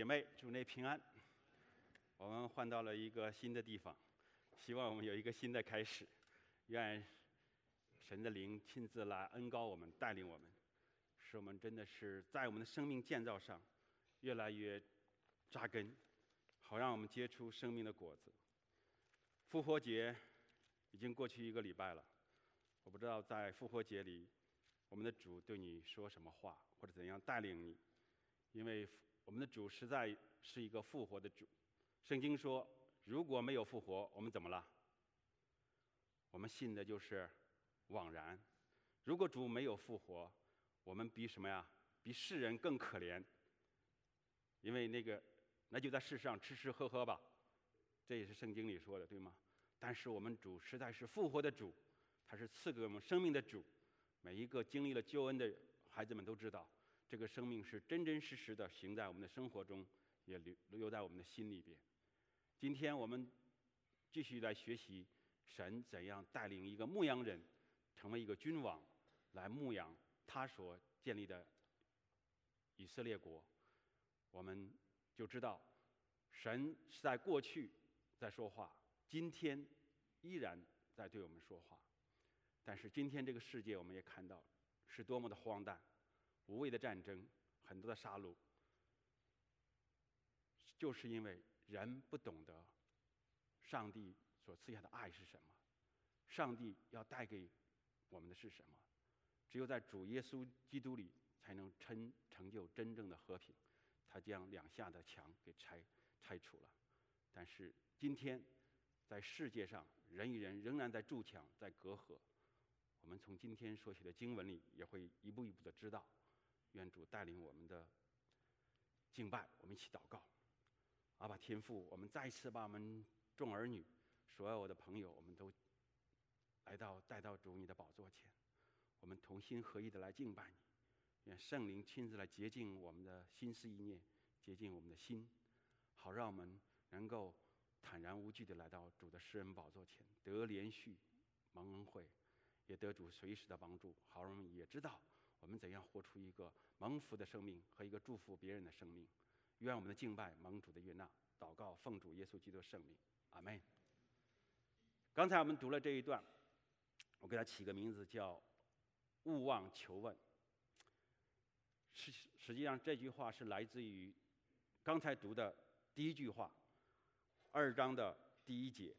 妹，主内平安。我们换到了一个新的地方，希望我们有一个新的开始。愿神的灵亲自来恩膏我们，带领我们，使我们真的是在我们的生命建造上越来越扎根，好让我们结出生命的果子。复活节已经过去1个礼拜了，我不知道在复活节里，我们的主对你说什么话，或者怎样带领你，因为我们的主实在是一个复活的主。圣经说，如果没有复活，我们怎么了？我们信的就是枉然。如果主没有复活，我们比什么呀？比世人更可怜。因为那就在世上吃吃喝喝吧，这也是圣经里说的，对吗？但是我们主实在是复活的主，他是赐给我们生命的主。每一个经历了救恩的孩子们都知道，这个生命是真真实实的行在我们的生活中，也留在我们的心里边。今天我们继续来学习神怎样带领一个牧羊人成为一个君王，来牧养他所建立的以色列国。我们就知道神是在过去在说话，今天依然在对我们说话。但是今天这个世界我们也看到是多么的荒诞，无谓的战争，很多的杀戮，就是因为人不懂得上帝所赐下的爱是什么，上帝要带给我们的是什么。只有在主耶稣基督里才能成就真正的和平。他将两下的墙给拆除了。但是今天在世界上，人与人仍然在筑墙，在隔阂。我们从今天所写的经文里也会一步一步的知道。愿主带领我们的敬拜，我们一起祷告。阿爸天父，我们再一次把我们众儿女所有的朋友，我们都带到主你的宝座前，我们同心合意的来敬拜你。愿圣灵亲自来洁净我们的心思意念，洁净我们的心，好让我们能够坦然无惧的来到主的施恩宝座前，得连续蒙恩惠，也得主随时的帮助，好让我们也知道我们怎样活出一个蒙福的生命和一个祝福别人的生命。愿我们的敬拜蒙主的悦纳，祷告奉主耶稣基督的圣名，阿们。刚才我们读了这一段，我给它起个名字叫勿忘求问。实际上这句话是来自于刚才读的第一句话，2章的第1节。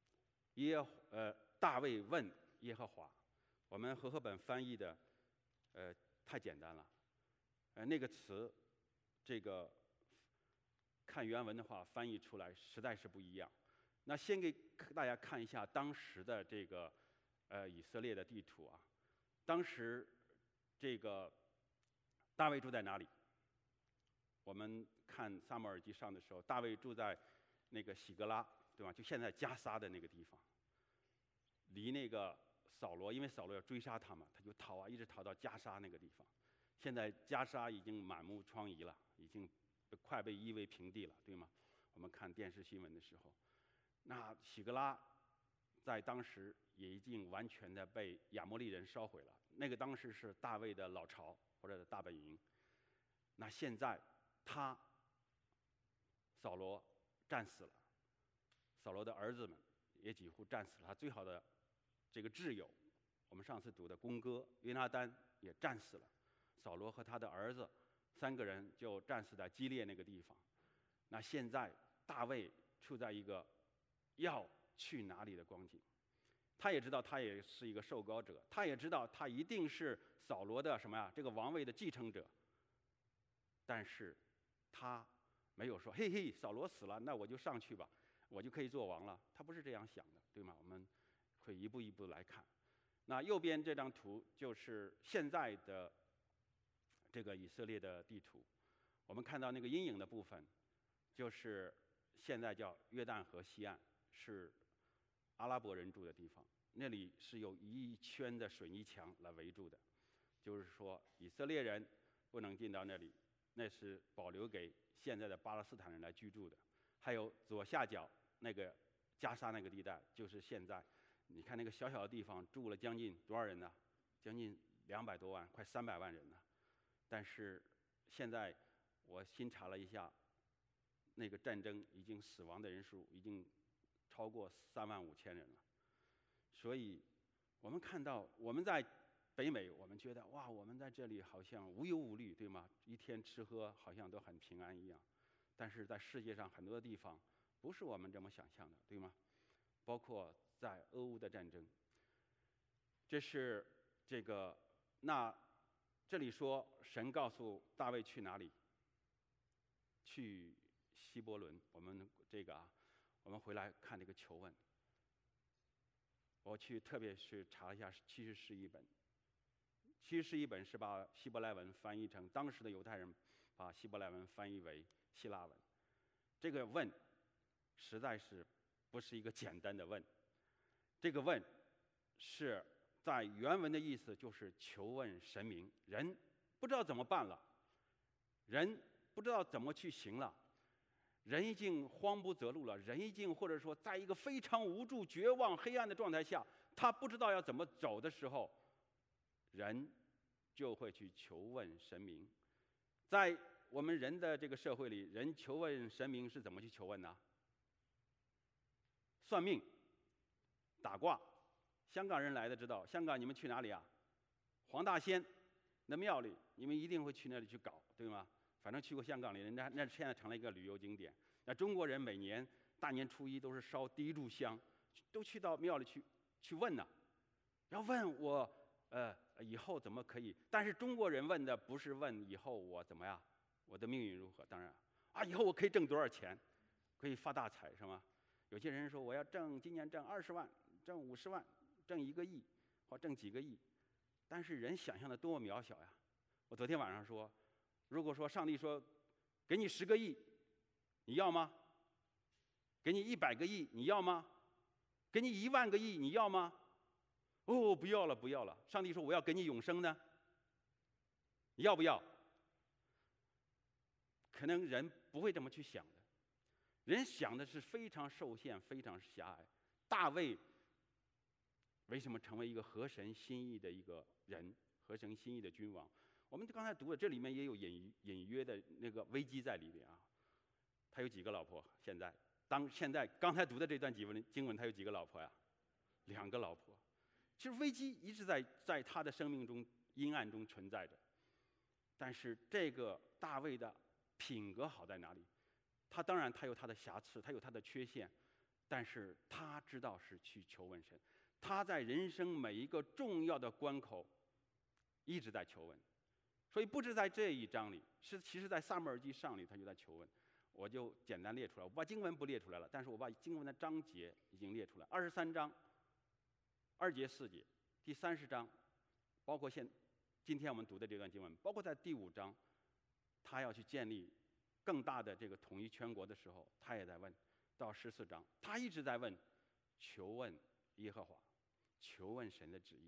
大卫问耶和华。我们和合本翻译的太简单了，那个词这个看原文的话翻译出来实在是不一样。那先给大家看一下当时的这个以色列的地图啊。当时这个大卫住在哪里？我们看撒母耳记上的时候，大卫住在那个喜格拉，对吧？就现在加撒的那个地方，离那个扫罗，因为扫罗要追杀他嘛，他就逃啊，一直逃到加沙那个地方。现在加沙已经满目疮痍了，已经快被夷为平地了，对吗？我们看电视新闻的时候，那喜格拉在当时也已经完全的被亚摩利人烧毁了。那个当时是大卫的老巢或者大本营。那现在扫罗战死了，扫罗的儿子们也几乎战死了，他最好的这个挚友，我们上次读的公哥约拿单也战死了。扫罗和他的儿子3个人就战死在基列那个地方。那现在大卫处在一个要去哪里的光景。他也知道他也是一个受膏者，他也知道他一定是扫罗的什么呀？这个王位的继承者。但是他没有说嘿嘿，扫罗死了，那我就上去吧，我就可以做王了。他不是这样想的，对吗？我们会一步一步来看。那右边这张图就是现在的这个以色列的地图。我们看到那个阴影的部分，就是现在叫约旦河西岸，是阿拉伯人住的地方。那里是有一圈的水泥墙来围住的，就是说以色列人不能进到那里，那是保留给现在的巴勒斯坦人来居住的。还有左下角那个加沙那个地带，就是现在你看那个小小的地方住了将近多少人呢？将近200多万，快300万人呢。但是现在我新查了一下， 那个战争已经死亡的人数已经超过35000人了。所以，我们看到我们在北美，我们觉得哇，我们在这里好像无忧无虑，对吗？一天吃喝好像都很平安一样。但是在世界上很多地方不是我们这么想象的，对吗？包括在俄乌的战争。这是这里说神告诉大卫去哪里？去希伯伦。我们我们回来看这个求问。我特别是查了一下，其实是一本是把希伯来文翻译成当时的犹太人把希伯来文翻译为希腊文。这个问实在是不是一个简单的问，这个问是在原文的意思就是求问神明。人不知道怎么办了，人不知道怎么去行了，人已经慌不择路了，人已经或者说在一个非常无助、绝望、黑暗的状态下，他不知道要怎么走的时候，人就会去求问神明。在我们人的这个社会里，人求问神明是怎么去求问呢？算命、打卦。香港人来的知道，香港你们去哪里啊？黄大仙那庙里，你们一定会去那里去搞，对吗？反正去过香港的人，那现在成了一个旅游景点。那中国人每年大年初一都是烧第一炷香，都去到庙里去问呢，要问我以后怎么可以？但是中国人问的不是问以后我怎么样，我的命运如何？当然啊，以后我可以挣多少钱，可以发大财是吗？有些人说我要今年挣20万，挣50万，挣1个亿，或挣几个亿。但是人想象的多么渺小呀！我昨天晚上说，如果说上帝说给你10个亿，你要吗？给你100个亿，你要吗？给你1万个亿，你要吗？哦，不要了，不要了。上帝说我要给你永生呢，你要不要？可能人不会这么去想的，人想的是非常受限，非常狭隘。大卫为什么成为一个合神心意的一个人，合神心意的君王？我们刚才读的这里面也有隐约的那个危机在里面啊。他有几个老婆？刚才读的这段经文，他有几个老婆呀？2个老婆。其实危机一直在他的生命中阴暗中存在着。但是这个大卫的品格好在哪里？当然他有他的瑕疵，他有他的缺陷，但是他知道是去求问神。他在人生每一个重要的关口一直在求问。所以不止在这一章里，其实在撒母耳记上里他就在求问。我就简单列出来，我把经文不列出来了，但是我把经文的章节已经列出来。23章2节4节，第30章，包括今天我们读的这段经文，包括在第5章，他要去建立更大的这个统一全国的时候，他也在问。到14章，他一直在问，求问耶和华，求问神的旨意。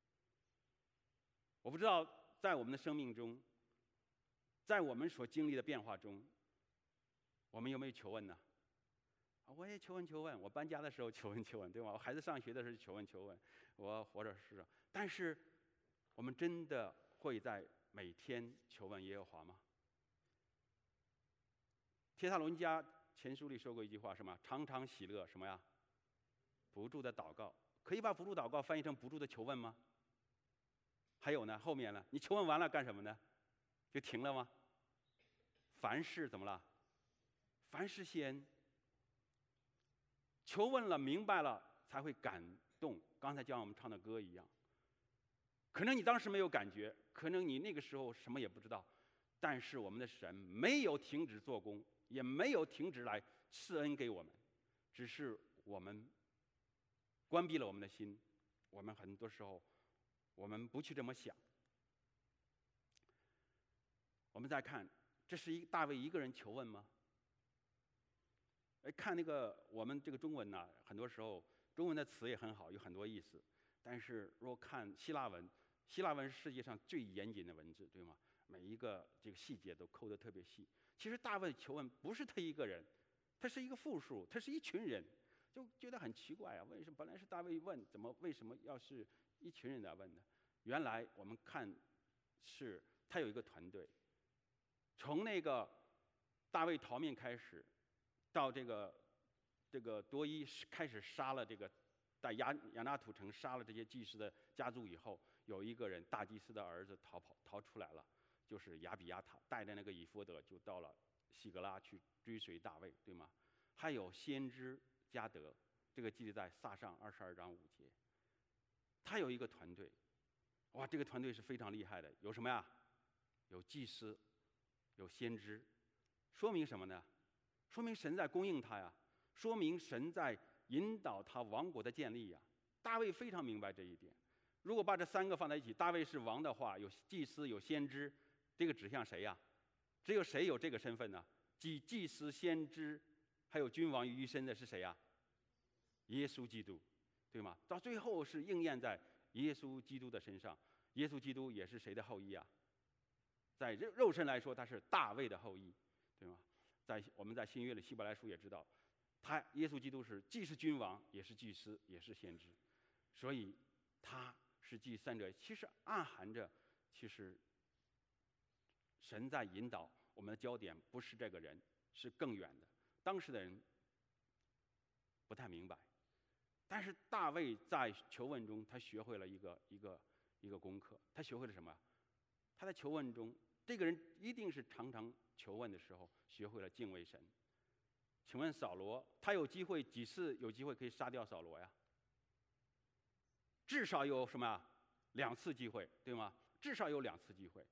我不知道在我们的生命中，在我们所经历的变化中，我们有没有求问呢？我也求问，我搬家的时候求问，对吧？我孩子上学的时候求问，我或者是，但是我们真的会在每天求问耶和华吗？帖撒罗尼迦前书里说过一句话，什么？常常喜乐什么呀？不住的祷告。可以把不住祷告翻译成不住的求问吗？还有呢，后面呢？你求问完了干什么呢？就停了吗？凡事怎么了？凡事谢恩。求问了，明白了，才会感动。刚才像我们唱的歌一样，可能你当时没有感觉，可能你那个时候什么也不知道，但是我们的神没有停止做工，也没有停止来赐恩给我们，只是我们关闭了我们的心。我们很多时候我们不去这么想。我们再看，这是大卫一个人求问吗？看我们这个中文呢，很多时候中文的词也很好，有很多意思。但是如果看希腊文，希腊文是世界上最严谨的文字，对吗？每一个这个细节都抠得特别细。其实大卫求问不是他一个人，他是一个复数，他是一群人，就觉得很奇怪啊。为什么本来是大卫问，为什么要是一群人来问呢？原来我们看是他有一个团队，从那个大卫逃命开始， 到这个多伊开始杀了这个在亚纳土城杀了这些祭司的家族以后，有一个人大祭司的儿子逃出来了，就是亚比亚他带着那个以弗得就到了西格拉去追随大卫，对吗？还有先知加德，这个记载在撒上22章5节。他有一个团队，哇，这个团队是非常厉害的，有什么呀？有祭司，有先知，说明什么呢？说明神在供应他呀，说明神在引导他王国的建立呀。大卫非常明白这一点。如果把这3个放在一起，大卫是王的话，有祭司，有先知，这个指向谁呀？只有谁有这个身份呢？祭司、先知，还有君王于一身的是谁呀？耶稣基督，对吗？到最后是应验在耶稣基督的身上。耶稣基督也是谁的后裔啊？在肉身来说，他是大卫的后裔，对吗？我们在新约里希伯来书也知道，耶稣基督既是君王，也是祭司，也是先知，所以他是祭3者。其实暗含着，其实神在引导我们的焦点不是这个人，是更远的。当时的人不太明白，但是大卫在求问中，他学会了一个功课。他学会了什么？他在求问中，这个人一定是常常求问的时候学会了敬畏神。请问扫罗，他有机会几次有机会可以杀掉扫罗呀？至少有什么呀？2次机会，对吗？至少有2次机会。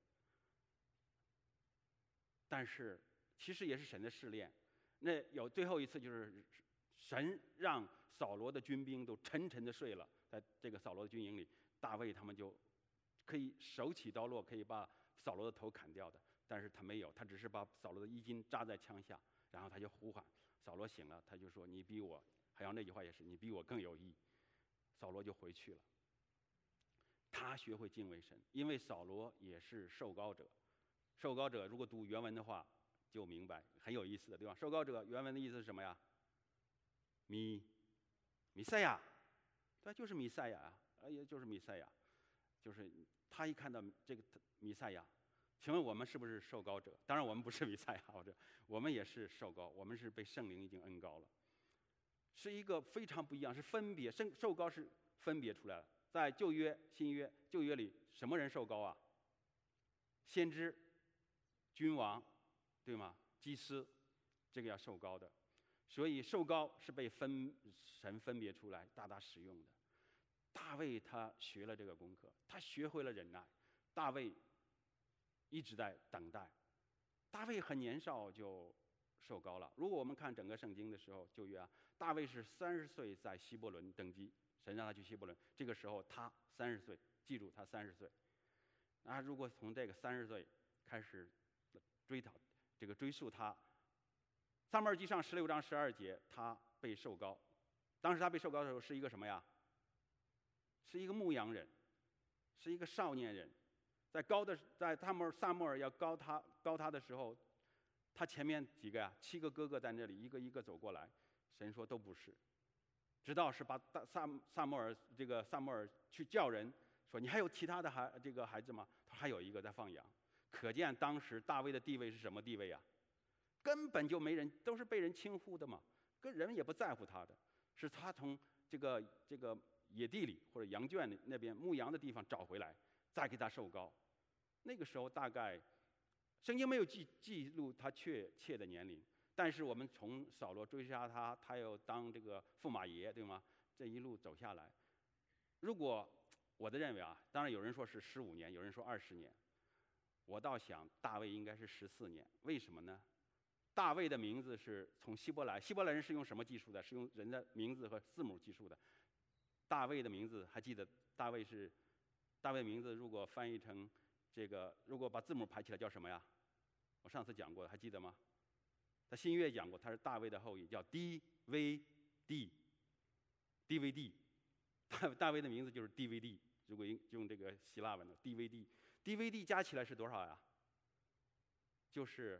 但是其实也是神的试炼。那有最后一次，就是神让扫罗的军兵都沉沉的睡了，在这个扫罗的军营里，大卫他们就可以手起刀落，可以把扫罗的头砍掉的。但是他没有，他只是把扫罗的衣襟扎在枪下，然后他就呼喊。扫罗醒了，他就说：“你比我，还有那句话也是，你比我更有义。”扫罗就回去了。他学会敬畏神，因为扫罗也是受膏者。受膏者如果读原文的话，就明白，很有意思的，对吧？受膏者原文的意思是什么呀？弥赛亚，对，就是弥赛亚啊，也就是弥赛亚，就是他一看到这个弥赛亚，请问我们是不是受膏者？当然我们不是弥赛亚，我们也是受膏，我们是被圣灵已经恩膏了，是一个非常不一样，是分别受膏是分别出来的。在旧约、新约，旧约里什么人受膏啊？先知、君王，对吗？祭司，这个要受膏的。所以受膏是被神分别出来，大大使用的。大卫他学了这个功课，他学会了忍耐。大卫一直在等待。大卫很年少就受膏了。如果我们看整个圣经的时候，旧约啊，大卫是30岁在希伯伦登基，神让他去希伯伦，这个时候他30岁，记住他30岁。如果从这个30岁开始追溯他，撒母耳记上16章12节，他被受膏。当时他被受膏的时候是一个什么呀？是一个牧羊人，是一个少年人。在撒母耳要膏他的时候，他前面几个呀，7个哥哥在那里一个一个走过来，神说都不是。直到是把撒母耳去叫人说：“你还有其他的孩子吗？”他还有一个在放羊。可见当时大卫的地位是什么地位呀？根本就没人，都是被人轻忽的嘛，跟人也不在乎他的。是他从这个野地里或者羊圈那边牧羊的地方找回来，再给他受膏。那个时候大概圣经没有记录他确切的年龄，但是我们从扫罗追杀他，他又当这个驸马爷，对吗？这一路走下来，如果我的认为啊，当然有人说是15年，有人说20年，我倒想大卫应该是14年。为什么呢？大卫的名字是从希伯来人是用什么计数的？是用人的名字和字母计数的。大卫的名字还记得？大卫的名字如果翻译成如果把字母排起来叫什么呀？我上次讲过，还记得吗？在新约讲过，他是大卫的后裔，叫 DVD。大卫的名字就是 DVD， 如果用这个希腊文的 DVD 加起来是多少呀？就是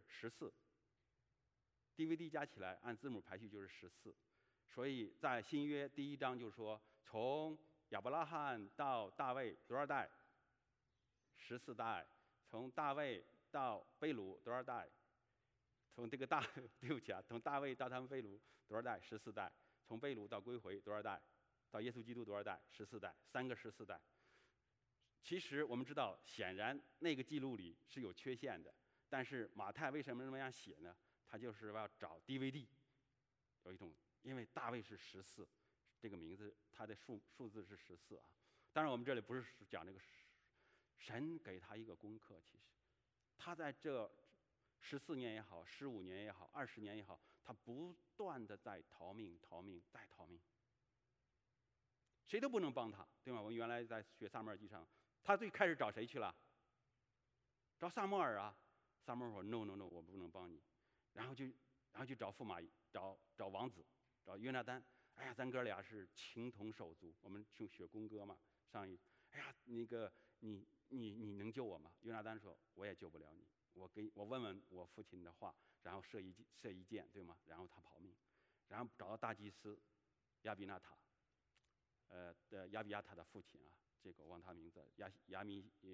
14。DVD 加起来按字母排序就是14，所以在新约第1章就说，从亚伯拉罕到大卫多少代？14代。从大卫到贝鲁多少代？ 从这个对不起啊，从大卫到他们被掳多少代？14代。从被掳到归回多少代？到耶稣基督多少代？14代，3个14代。其实我们知道，显然那个记录里是有缺陷的。但是马太为什么这样写呢？他就是要找 DVD， 有一种，因为大卫是14，这个名字他的数字是14啊。当然我们这里不是讲这个神给他一个功课，其实他在这14年也好，15年也好，20年也好，他不断的在逃命，再逃命，谁都不能帮他，对吗？我们原来在学撒母耳记上，他最开始找谁去了？找撒母耳啊。撒母耳说 ：“No， 我不能帮你。”然后就找驸马，找王子，找约拿单。哎呀，咱哥俩是情同手足，我们去学宫歌嘛。上一，哎呀，那个你能救我吗？约拿单说：“我也救不了你。我问问我父亲的话，然后射一箭，对吗？然后他跑命，然后找到大祭司亚比纳塔，亚比亚塔的父亲啊，这个我忘他名字，亚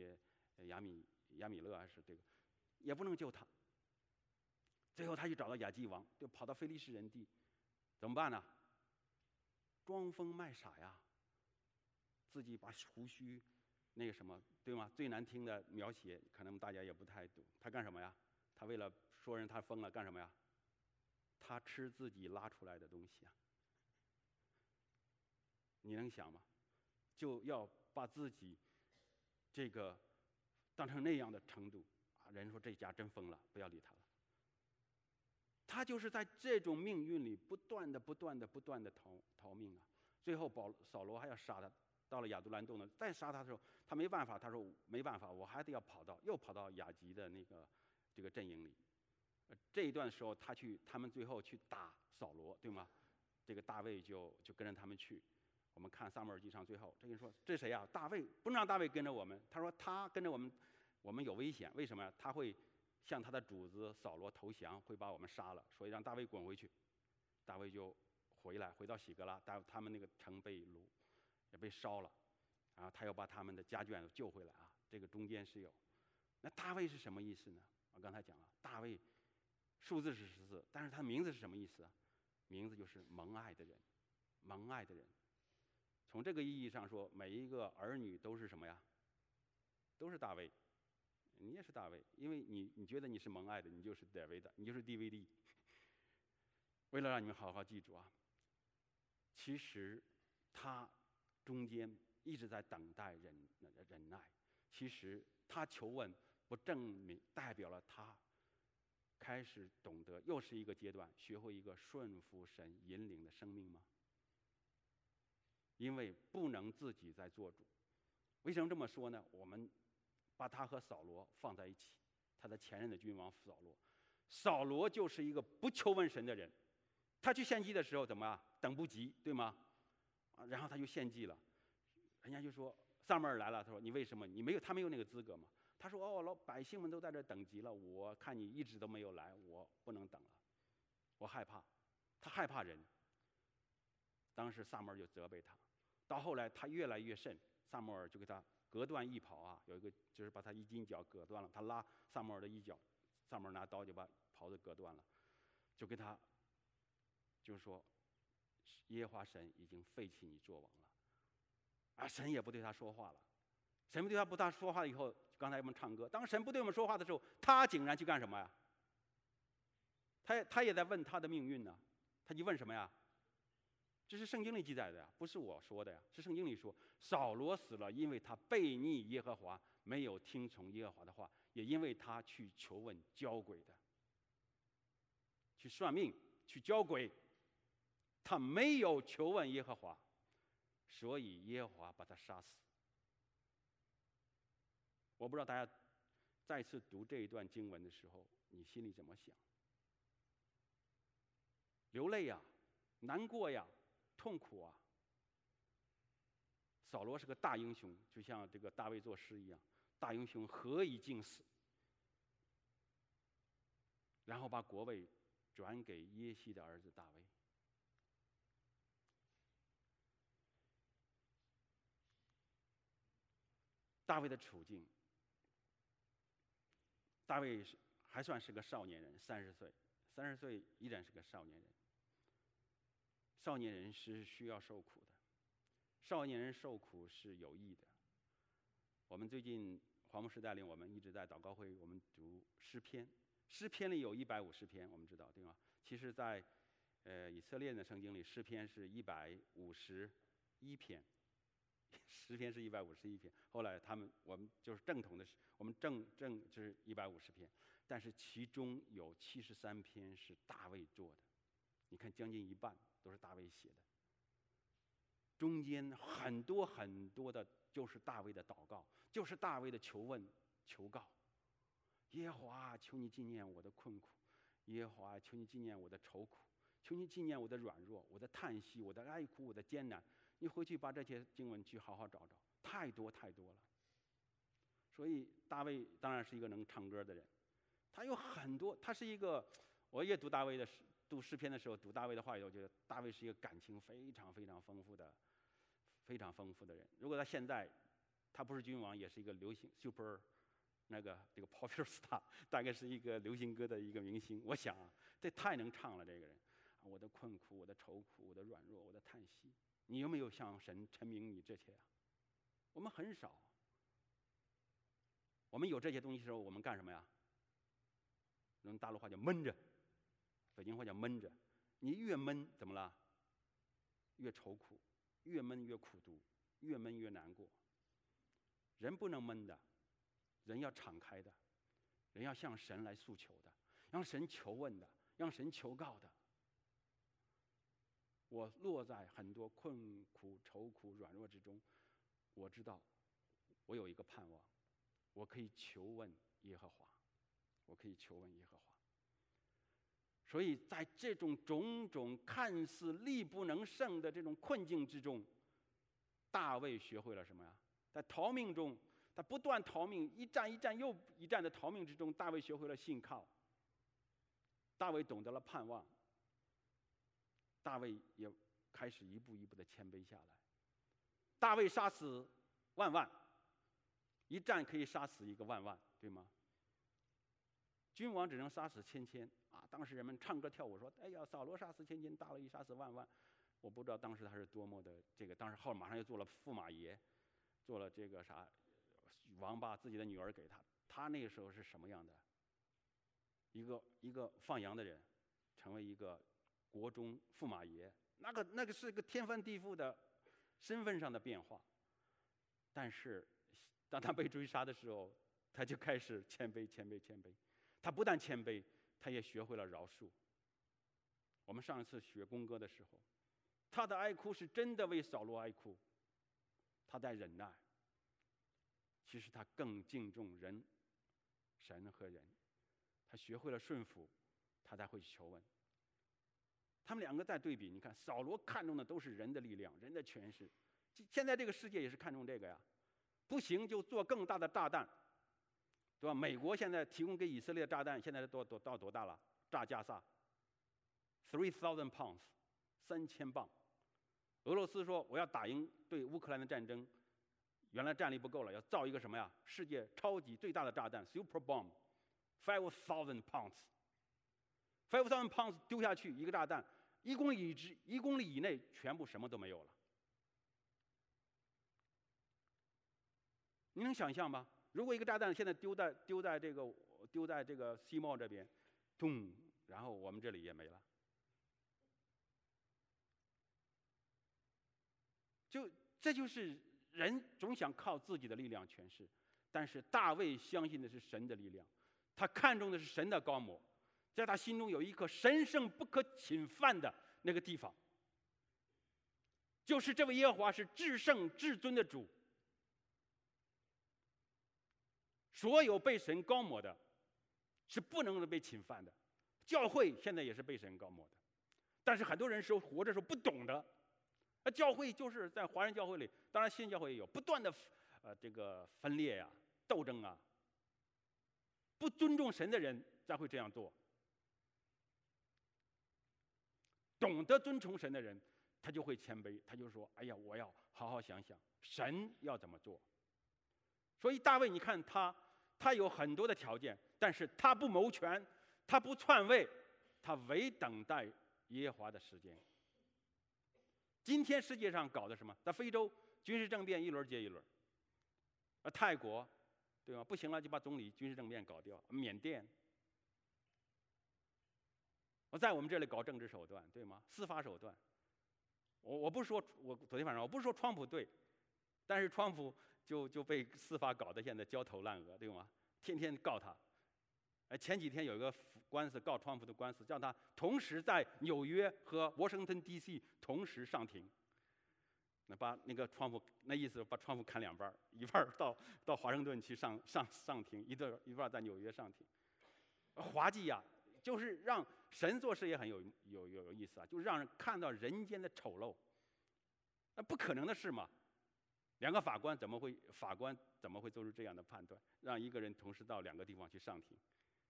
米勒还是这个，也不能救他。最后他就找到亚基王，就跑到非利士人地，怎么办呢？装疯卖傻呀，自己把胡须那个什么，对吗？最难听的描写，可能大家也不太懂。他干什么呀？他为了说人他疯了，干什么呀？他吃自己拉出来的东西啊！你能想吗？就要把自己这个当成那样的程度啊！人说这家真疯了，不要理他了。他就是在这种命运里不断的逃命啊！最后扫罗还要杀他，到了亚杜兰洞呢，再杀他的时候，他没办法，他说没办法，我还得要又跑到雅吉的这个阵营里。这一段的时候，他们最后去打扫罗，对吗？这个大卫就跟着他们去。我们看撒母耳记上最后，这个人说这谁呀？大卫，不能让大卫跟着我们。他说他跟着我们有危险，为什么呀？他会向他的主子扫罗投降，会把我们杀了，所以让大卫滚回去。大卫就回到喜格拉，他们那个城也被烧了，然后他又把他们的家眷救回来啊。这个中间是有。那大卫是什么意思呢？我刚才讲了，大卫数字是14，但是他名字是什么意思啊？名字就是蒙爱的人，蒙爱的人。从这个意义上说，每一个儿女都是什么呀？都是大卫。你也是大卫，因为你觉得你是蒙爱的，你就是大卫的，你就是 DVD。为了让你们好好记住啊，其实他中间一直在等待忍耐。其实他求问不证明代表了他开始懂得又是一个阶段，学会一个顺服神引领的生命吗？因为不能自己在做主。为什么这么说呢？我们把他和扫罗放在一起，他的前任的君王扫罗就是一个不求问神的人。他去献祭的时候怎么啊？等不及，对吗？然后他就献祭了，人家就说撒母耳来了，他说你为什么他没有那个资格嘛？他说哦，百姓们都在这等急了，我看你一直都没有来，我不能等了，我害怕。他害怕人。当时撒母耳就责备他，到后来他越来越甚，撒母耳就给他隔断衣袍啊，有一个就是把他一筋脚隔断了，他拉撒母耳的衣角，撒母耳拿刀就把袍子隔断了，就给他就是说耶和华神已经废弃你做王了啊！神也不对他说话了。神不对他说话以后，刚才我们唱歌，当神不对我们说话的时候，他竟然去干什么呀？他也在问他的命运呢。他就问什么呀？这是圣经里记载的呀，不是我说的呀，是圣经里说扫罗死了，因为他悖逆耶和华，没有听从耶和华的话，也因为他去求问交鬼的，去算命，去交鬼，他没有求问耶和华，所以耶和华把他杀死。我不知道大家再次读这一段经文的时候，你心里怎么想？流泪呀，难过呀，痛苦啊！扫罗是个大英雄，就像这个大卫作诗一样，大英雄何以竟死？然后把国位转给耶西的儿子大卫。大卫的处境，大卫还算是个少年人，30岁， 30岁依然是个少年人。少年人是需要受苦的，少年人受苦是有益的。我们最近黄牧师带领我们一直在祷告会，我们读诗篇，诗篇里有150篇，我们知道对吗？其实在以色列的圣经里，诗篇是151篇，诗篇是151篇。后来我们就是正统的，我们正就是150篇，但是其中有73篇是大卫做的，你看将近一半都是大卫写的。中间很多很多的就是大卫的祷告，就是大卫的求问、求告。耶和华，求你纪念我的困苦；耶和华，求你纪念我的愁苦；求你纪念我的软弱、我的叹息、我的哀哭、我的艰难。你回去把这些经文去好好找找，太多太多了。所以大卫当然是一个能唱歌的人，他有很多，他是一个，我也读诗篇的时候，读大卫的话语，我觉得大卫是一个感情非常非常丰富的人。如果他现在他不是君王，也是一个流行 super 这个 popular star， 大概是一个流行歌的一个明星。我想啊，这太能唱了，这个人，我的困苦，我的愁苦，我的软弱，我的叹息。你有没有向神陈明你这些啊？我们很少。我们有这些东西的时候，我们干什么呀？用大陆话叫闷着，北京话叫闷着。你越闷怎么了？越愁苦，越闷越苦毒，越闷越难过。人不能闷的，人要敞开的，人要向神来诉求的，让神求问的，让神求告的。我落在很多困苦、愁苦、软弱之中，我知道我有一个盼望，我可以求问耶和华，我可以求问耶和华。所以在这种种种看似力不能胜的这种困境之中，大卫学会了什么呀？在逃命中，他不断逃命，一战一战又一战的逃命之中，大卫学会了信靠。大卫懂得了盼望，大卫也开始一步一步的谦卑下来。大卫杀死万万，一战可以杀死一个万万，对吗？君王只能杀死千千啊！当时人们唱歌跳舞说：“哎呀，扫罗杀死千千，大卫杀死万万。”我不知道当时他是多么的这个。当时后马上又做了驸马爷，做了这个啥，王把自己的女儿给他。他那个时候是什么样的？一个放羊的人，成为一个国中驸马爷，那个是个天翻地覆的身份上的变化。但是当他被追杀的时候，他就开始谦卑。他不但谦卑，他也学会了饶恕。我们上一次学弓歌的时候，他的哀哭是真的为扫罗哀哭，他在忍耐。其实他更敬重人、神和人，他学会了顺服，他才会求问。他们两个在对比，你看扫罗看重的都是人的力量、人的权势，现在这个世界也是看重这个呀。不行就做更大的炸弹，对吧？美国现在提供给以色列的炸弹，现在到多大了？炸加萨，3000 pounds， 3000磅。俄罗斯说我要打赢对乌克兰的战争，原来战力不够了，要造一个什么呀？世界超级最大的炸弹 ，super bomb，5000 pounds。5000 pounds 丢下去一个炸弹，1公里以内全部什么都没有了。你能想象吗？如果一个炸弹现在丢在这个西茂这边，咚，然后我们这里也没了。这就是人总想靠自己的力量诠释，但是大卫相信的是神的力量，他看重的是神的高摩，在他心中有一颗神圣不可侵犯的那个地方，就是这位耶和华是至圣至尊的主。所有被神高摩的是不能被侵犯的，教会现在也是被神高摩的，但是很多人活着时候不懂的。教会就是在华人教会里，当然新教会也有不断的这个分裂呀、斗争啊。不尊重神的人才会这样做，懂得尊崇神的人，他就会谦卑，他就说：“哎呀，我要好好想想神要怎么做。”所以大卫，你看他有很多的条件，但是他不谋权，他不篡位， 他唯等待耶和华的时间。今天世界上搞的什么？在非洲军事政变一轮接一轮，泰国，对吧？不行了就把总理军事政变搞掉。缅甸，在我们这里搞政治手段，对吗？司法手段。我不是说我昨天晚上我不是说川普对，但是川普就被司法搞得现在焦头烂额，对吗？天天告他。前几天有一个官司告川普的官司，叫他同时在纽约和沃盛顿 DC 同时上庭。那把那个川普那意思把川普砍两半，一半到华盛顿去上庭，一半在纽约上庭。滑稽呀！就是让神做事也很有意思啊，就是让人看到人间的丑陋。那不可能的事嘛。两个法官怎么会做出这样的判断，让一个人同时到两个地方去上庭？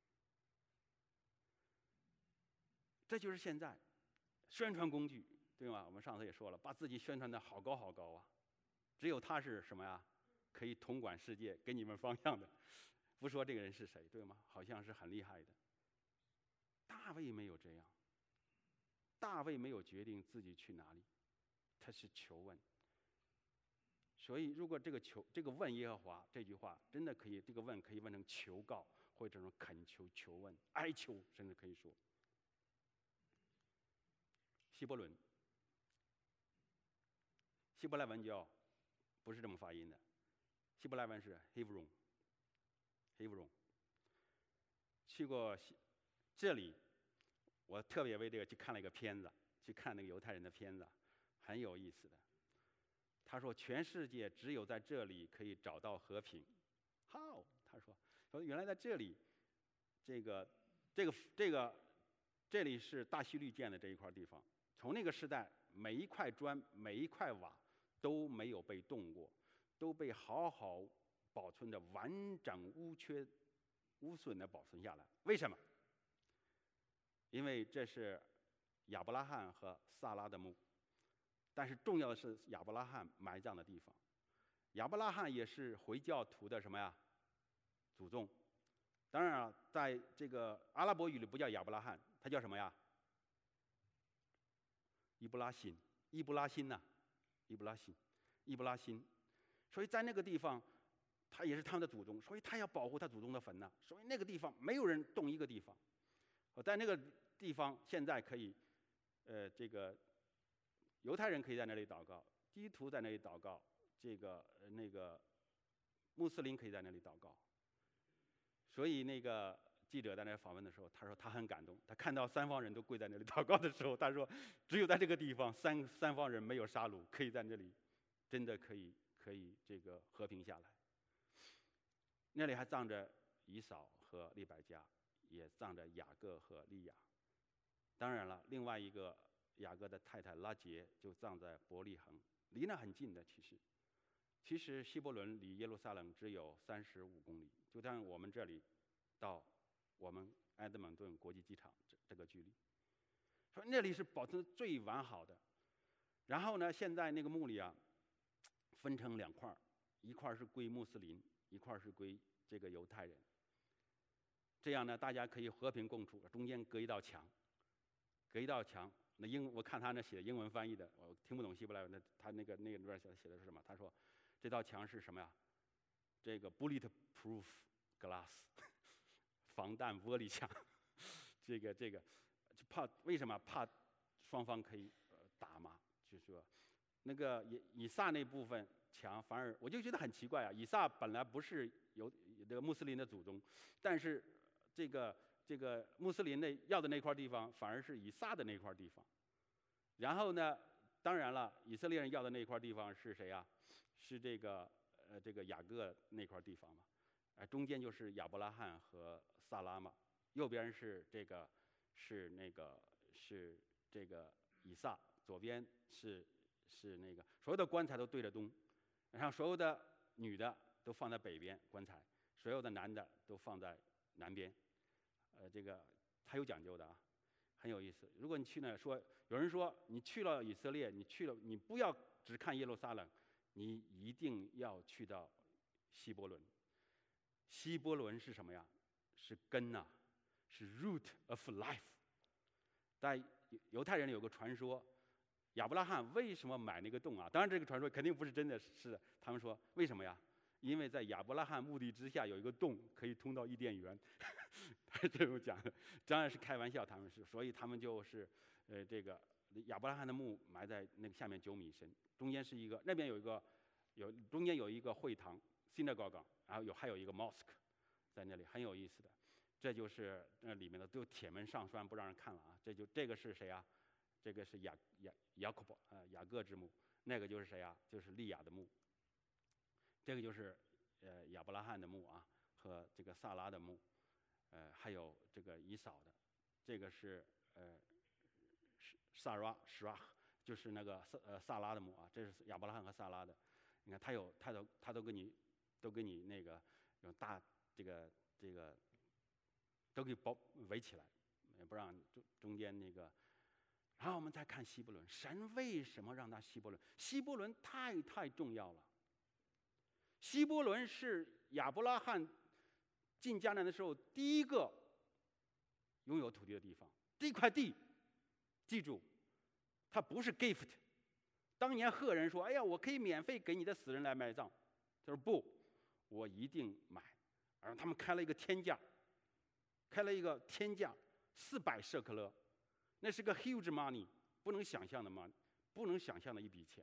这就是现在宣传工具，对吗？我们上次也说了，把自己宣传的好高好高啊。只有他是什么呀？可以统管世界，给你们方向的。不说这个人是谁，对吗？好像是很厉害的。大卫没有这样，大卫没有决定自己去哪里，他是求问。所以，如果这个问耶和华这句话真的可以，这个问可以问成求告，或者说恳求、求问、哀求，甚至可以说。希伯伦，希伯来文叫不是这么发音的，希伯来文是 Hebron。去过这里，我特别为这个去看了一个片子，去看那个犹太人的片子，很有意思的。他说全世界只有在这里可以找到和平。How？ 他说原来在这里，这里是大希律建的这一块地方。从那个时代，每一块砖、每一块瓦都没有被动过，都被好好保存的完整无损的保存下来。为什么？因为这是亚伯拉罕和撒拉的墓。但是重要的是亚伯拉罕埋葬的地方。亚伯拉罕也是回教徒的什么呀？祖宗。当然了，在这个阿拉伯语里不叫亚伯拉罕，他叫什么呀？伊布拉辛呐，伊布拉辛。所以在那个地方，他也是他们的祖宗，所以他要保护他祖宗的坟呢。所以那个地方没有人动一个地方。在那个地方现在可以，犹太人可以在那里祷告，基督徒在那里祷告，穆斯林可以在那里祷告。所以那个记者在那访问的时候，他说他很感动，他看到三方人都跪在那里祷告的时候，他说只有在这个地方三方人没有杀戮，可以在那里真的可以这个和平下来。那里还葬着以扫和利百加，也葬着雅各和利亚。当然了，另外一个雅各的太太拉结就葬在伯利恒，离那很近的。其实希伯伦离耶路撒冷只有35公里，就像我们这里到我们埃德蒙顿国际机场这个距离。说那里是保存最完好的。然后呢，现在那个墓里啊，分成两块，一块是归穆斯林，一块是归这个犹太人。这样呢，大家可以和平共处，中间隔一道墙。那我看他那写的英文翻译的，我听不懂希伯来文。他那个里边写的是什么？他说这道墙是什么呀？这个 bullet-proof glass， 防弹玻璃墙。这个怕为什么怕双方可以打嘛？就是说那个以撒那部分墙，反而我就觉得很奇怪啊。以撒本来不是这个穆斯林的祖宗，但是这个穆斯林要的那块地方，反而是以撒的那块地方。然后呢，当然了，以色列人要的那块地方是谁呀？是这个雅各那块地方嘛。中间就是亚伯拉罕和萨拉嘛。右边是这个以撒，左边是那个所有的棺材都对着东，然后所有的女的都放在北边棺材，所有的男的都放在南边。这个还有讲究的啊，很有意思。如果你去那有人说你去了以色列，你不要只看耶路撒冷，你一定要去到希伯伦。希伯伦是什么呀？是根呐，是 root of life， 在犹太人有个传说，亚伯拉罕为什么买那个洞啊？当然这个传说肯定不是真的，是的。他们说为什么呀？因为在亚伯拉罕墓地之下有一个洞，可以通到伊甸园。他是这么讲的，当然是开玩笑，他们是，所以他们就是这个亚伯拉罕的墓埋在那个下面9米深，中间是一个，那边中间有一个会堂 synagogue， 然后还有一个 mosque 在那里，很有意思的。这就是里面的都有铁门上栓，不让人看了啊。这个是谁啊？这个是雅各之墓，那个就是谁啊？就是利亚的墓。这个就是亚伯拉罕的墓啊，和这个萨拉的墓，还有这个以扫的，这个是萨拉，就是那个萨拉的墓啊，这是亚伯拉罕和萨拉的。你看他都给你那个用大这个都给围起来，也不让中间那个。然后我们再看希伯伦，神为什么让他希伯伦？希伯伦太重要了。希伯伦是亚伯拉罕进迦南的时候第一个拥有土地的地方。这块地，记住，它不是 gift。当年赫人说：“哎呀，我可以免费给你的死人来埋葬。”他说：“不，我一定买。”然后他们开了一个天价，400舍克勒，那是个 huge money， 不能想象的 money， 不能想象的一笔钱。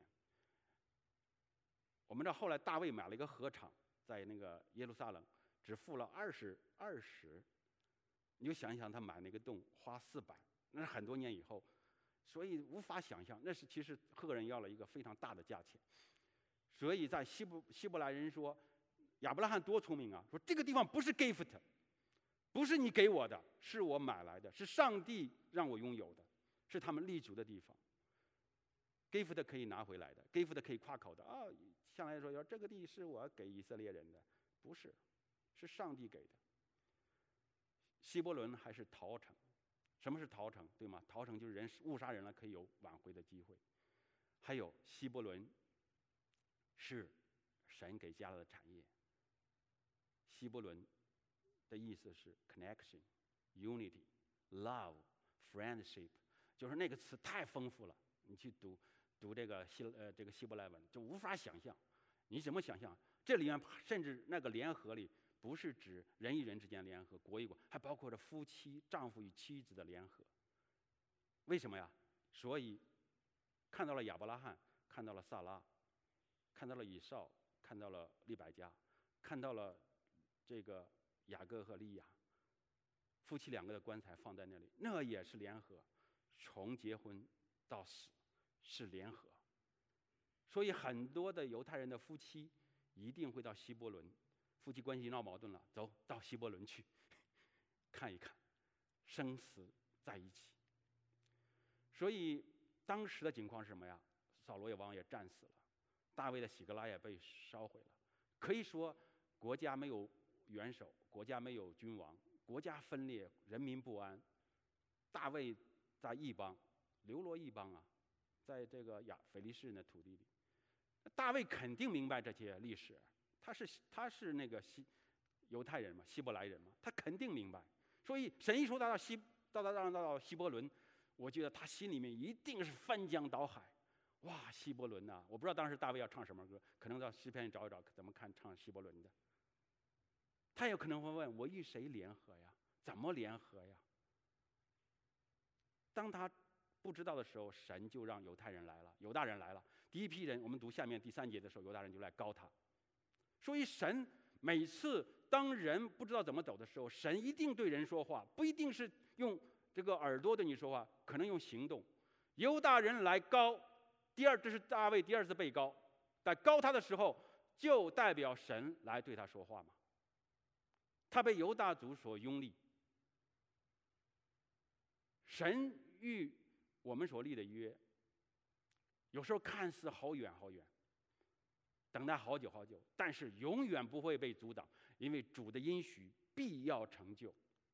我们知道后来大卫买了一个禾场，在那个耶路撒冷，只付了20，你就想一想他买那个洞花400，那是很多年以后，所以无法想象，那是其实赫人要了一个非常大的价钱。所以在希伯来人说，亚伯拉罕多聪明啊！说这个地方不是 gift， 不是你给我的，是我买来的，是上帝让我拥有的，是他们立足的地方。gift 可以拿回来的 ，gift 可以夸口的啊！向来说这个地是我给以色列人的，不是，是上帝给的。希伯伦还是逃城，什么是逃城？对吗？逃城就是人误杀人了，可以有挽回的机会。还有希伯伦是神给加勒的产业。希伯伦的意思是 connection、unity、love、friendship， 就是那个词太丰富了。你去读这个希伯来文，就无法想象。你怎么想象？这里面甚至那个联合里，不是指人与人之间联合，国与国，还包括着夫妻、丈夫与妻子的联合。为什么呀？所以看到了亚伯拉罕，看到了萨拉，看到了以扫，看到了利百加，看到了这个雅各和利亚，夫妻2个的棺材放在那里，那也是联合，从结婚到死是联合。所以很多的犹太人的夫妻一定会到希伯伦，夫妻关系闹矛盾了，走到希伯伦去看一看，生死在一起。所以当时的情况是什么呀？扫罗王也战死了，大卫的喜格拉也被烧毁了。可以说国家没有元首，国家没有君王，国家分裂，人民不安。大卫在异邦，流落异邦啊，在这个腓利士人的土地里。大卫肯定明白这些历史，他是那个犹太人嘛，希伯来人嘛，他肯定明白。所以神一说到希伯伦，我觉得他心里面一定是翻江倒海。哇，希伯伦呐！我不知道当时大卫要唱什么歌，可能到诗篇里找一找怎么看唱希伯伦的。他有可能会问我与谁联合呀？怎么联合呀？当他不知道的时候，神就让犹大人来了。第一批人，我们读下面第3节的时候，犹大人就来告他。所以神每次当人不知道怎么走的时候，神一定对人说话，不一定是用这个耳朵对你说话，可能用行动。犹大人来告，这是大卫第2次被告，在告他的时候，就代表神来对他说话嘛。他被犹大族所拥立，神与我们所立的约，有时候看似好远好远，等待好久好久，但是永远不会被阻挡，因为主的应许必要成就。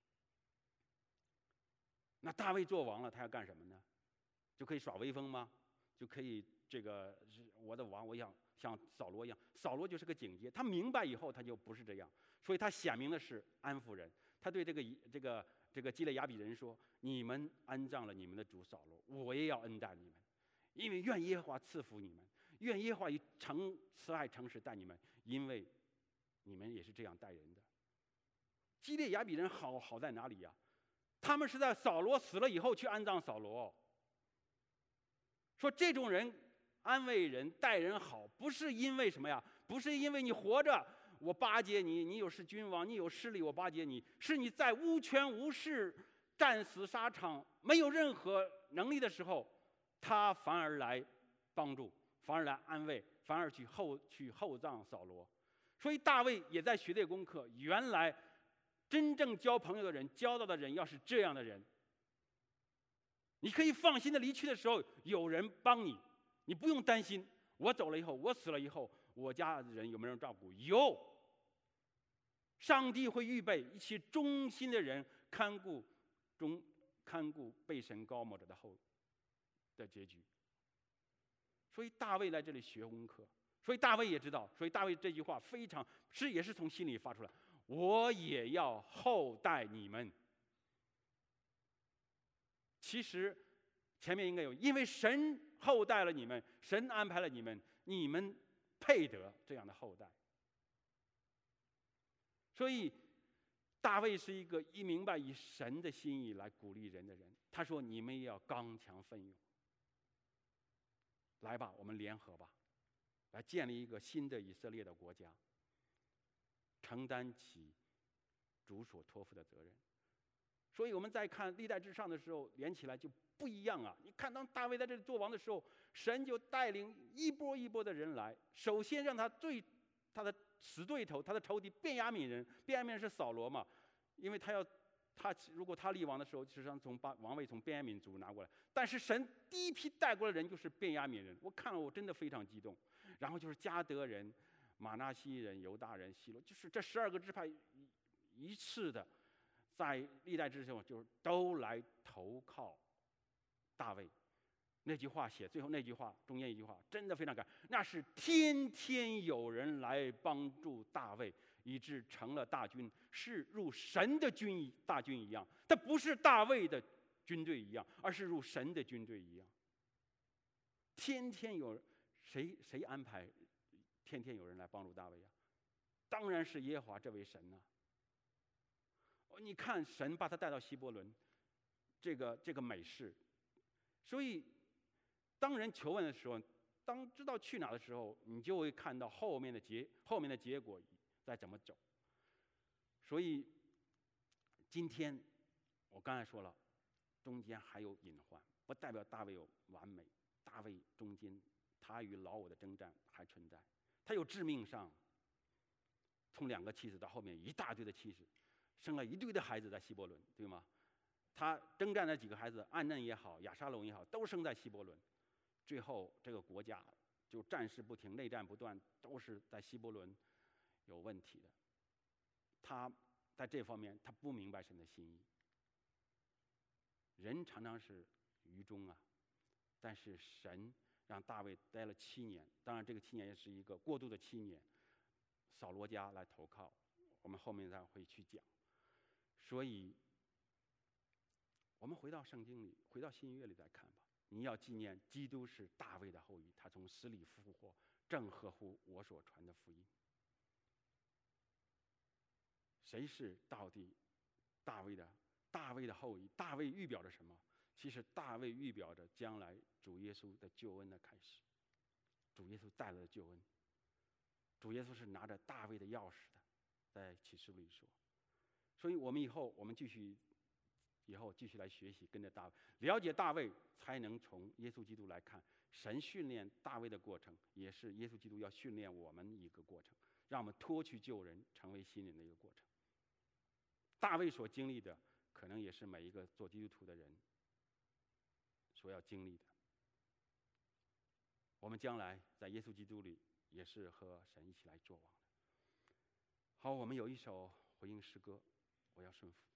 那大卫做王了，他要干什么呢？就可以耍威风吗？就可以这个我的王，我想像扫罗一样？扫罗就是个警戒，他明白以后他就不是这样，所以他显明的是安抚人。他对这个这个基列雅比人说：“你们安葬了你们的主扫罗，我也要恩待你们，因为愿耶和华赐福你们，愿耶和华以慈爱诚实待你们，因为你们也是这样待人的。”基列雅比人好在哪里呀？他们是在扫罗死了以后去安葬扫罗。说这种人安慰人、待人好，不是因为什么呀？不是因为你活着我巴结你，你有是君王，你有势力我巴结你，是你在无权无势、战死沙场、没有任何能力的时候，他反而来帮助，反而来安慰，反而去厚葬扫罗。所以大卫也在学这个功课。原来真正交朋友的人、交到的人要是这样的人，你可以放心的离去的时候，有人帮你，你不用担心我走了以后，我死了以后，我家人有没有人照顾？有，上帝会预备一些忠心的人看顾被神膏抹者的结局。所以大卫在这里学功课，所以大卫也知道，所以大卫这句话也是从心里发出来，我也要厚待你们。其实前面应该有，因为神厚待了你们，神安排了你们，你们配得这样的厚待。所以大卫是一个明白以神的心意来鼓励人的人。他说：“你们也要刚强奋勇，来吧，我们联合吧，来建立一个新的以色列的国家，承担起主所托付的责任。”所以我们在看历代志上的时候，连起来就不一样啊！你看，当大卫在这里做王的时候，神就带领一波一波的人来，首先让他的死对头，他的仇敌便雅悯人是扫罗嘛，因为如果他立王的时候，实际上王位从便雅悯族拿过来，但是神第一批带过来的人就是便雅悯人，我看了我真的非常激动。然后就是迦得人、马拿西人、犹大人、希罗，就是这12个支派一次的。在历代之中，就是都来投靠大卫。那句话写最后那句话，中间一句话真的非常感，那是天天有人来帮助大卫，以致成了大军，是入神的大军一样。它不是大卫的军队一样，而是入神的军队一样。天天有谁安排？天天有人来帮助大卫呀？当然是耶和华这位神啊。你看，神把他带到希伯伦，这个美事。所以，当人求问的时候，当知道去哪的时候，你就会看到后面的结果在怎么走。所以，今天我刚才说了，中间还有隐患，不代表大卫有完美。大卫中间他与老我的征战还存在，他有致命伤，从2个妻子到后面一大堆的妻子。生了一堆的孩子在希伯伦，对吗？他征战的几个孩子，暗嫩也好，亚沙龙也好，都生在希伯伦。最后这个国家就战事不停，内战不断，都是在希伯伦有问题的。他在这方面他不明白神的心意。人常常是愚忠啊，但是神让大卫待了7年，当然这个7年也是一个过渡的7年，扫罗家来投靠，我们后面再会去讲。所以，我们回到圣经里，回到新约里再看吧。你要纪念基督是大卫的后裔，他从死里复活，正合乎我所传的福音。谁是到底大卫的后裔？大卫预表着什么？其实大卫预表着将来主耶稣的救恩的开始。主耶稣带来的救恩，主耶稣是拿着大卫的钥匙的，在启示录里说。所以我们继续来学习，跟着大卫，了解大卫，才能从耶稣基督来看神训练大卫的过程，也是耶稣基督要训练我们一个过程，让我们脱去旧人，成为新人的一个过程。大卫所经历的，可能也是每一个做基督徒的人所要经历的。我们将来在耶稣基督里，也是和神一起来作王的。好，我们有一首回应诗歌，我要顺服。